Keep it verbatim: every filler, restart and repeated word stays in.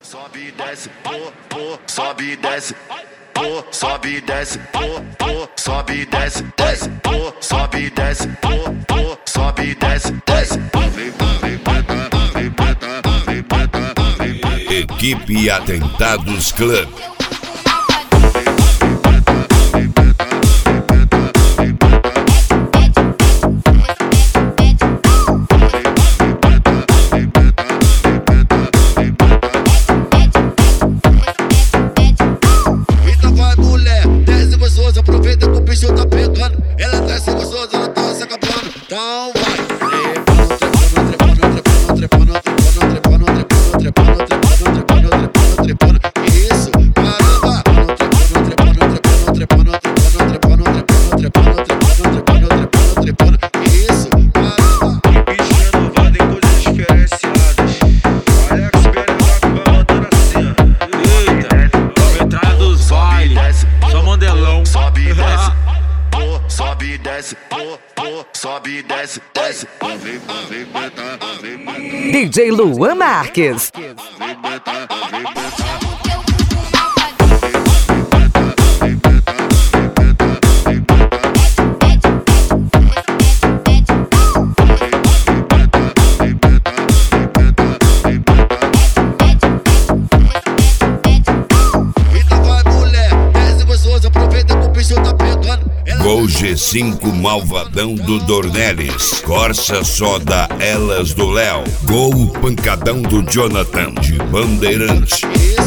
Sobe e desce, pô, pô, sobe e desce, pô, sobe e desce, pô, pô, sobe e desce, desce, pô, sobe e desce, pô, pô, sobe e desce, desce. Equipe Atentados Club. Aproveita que o bicho tá pegando. Ela desce gostosa, ela tá se acabando. Então vai. Trepando, trepando, trepando, trepando, trepando, trepando, trepando, trepando, trepando, trepando, trepando. Isso, caramba. Trepando, trepando, trepando, trepando, trepando, trepando, trepando, trepando, trepando, trepando, isso, caramba. Bicho renovado em coisas diferenciadas. Alex Benevac vai mandando assim. Eita, entrada dos bailes. Só mandelão. Sobe e desce, pô, sobe e desce, pô, pô, sobe e desce, desce. D J Luan Marques. Gol G cinco Malvadão do Dornelles. Corsa Soda Elas do Léo. Gol Pancadão do Jonathan de Bandeirante.